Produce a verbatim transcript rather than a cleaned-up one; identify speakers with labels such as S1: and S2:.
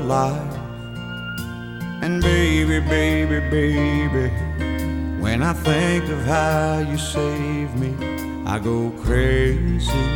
S1: life. And baby, baby, baby, when I think of how you saved me, I go crazy.